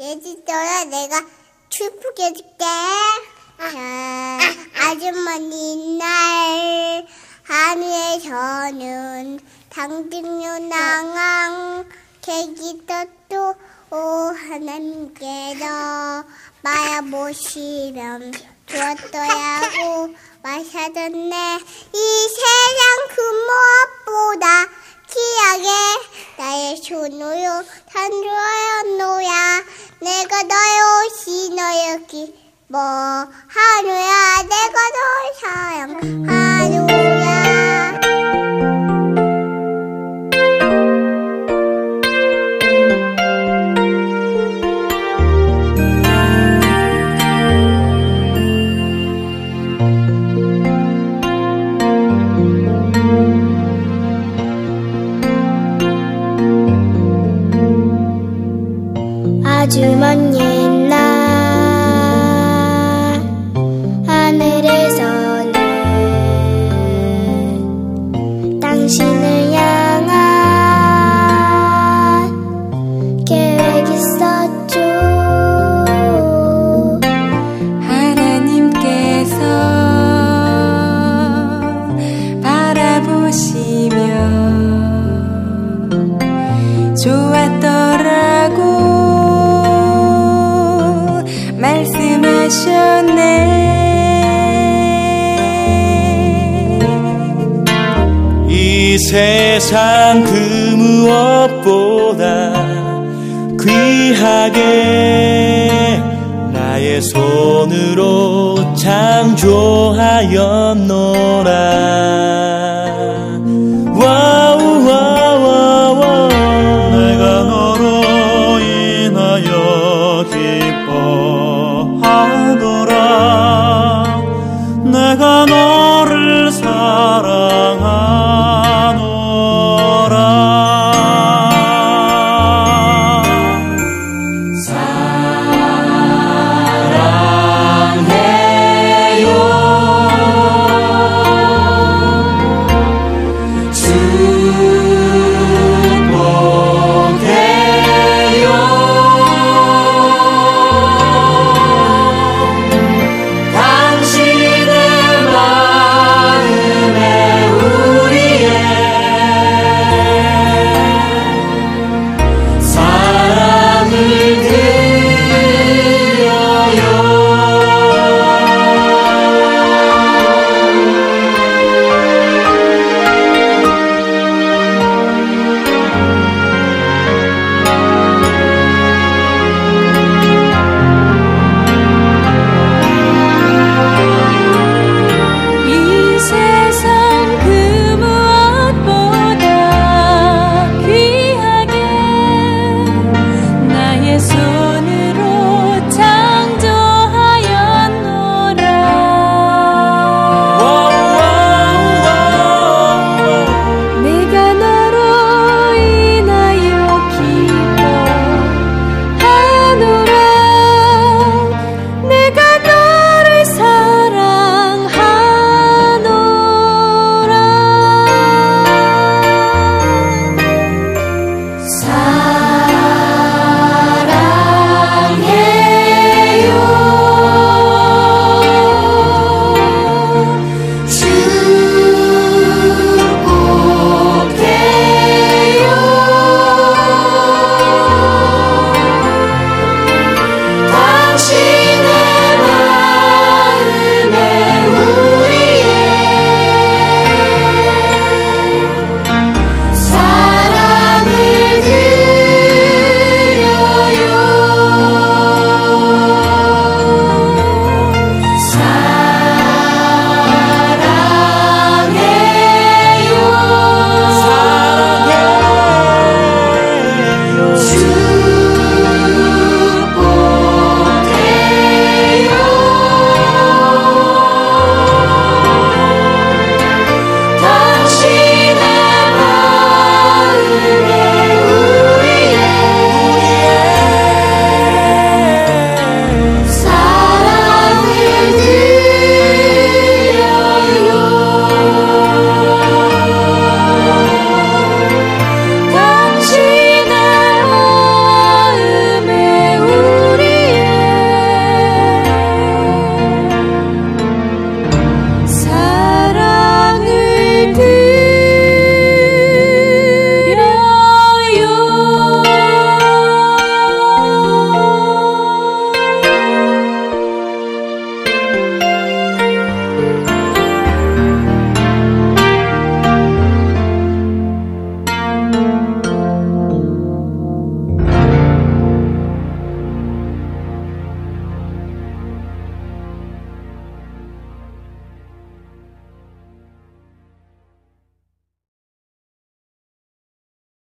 예지더라 내가 축복해 줄게. 아주머니 날 하늘에서는 당등요낭앙 계기도 오 하나님께서 바라보시면 주었더라고 마셔졌네. 이 세상 그 무엇보다 귀하게 나의 손으로 산주하였노야. 내가 너의 옷이 너의 기뻐하노야. 내가 너를 사랑하노야. 아주 먼 옛날 하늘에서는 당신을 향한 계획 있었죠. 하나님께서 바라보시며 좋았더라고 말씀하셨네. 이 세상 그 무엇보다 귀하게 나의 손으로 창조하였노라. 내가 너로 인하여 기뻐하노라. 내가 너를 사랑하노라. 예수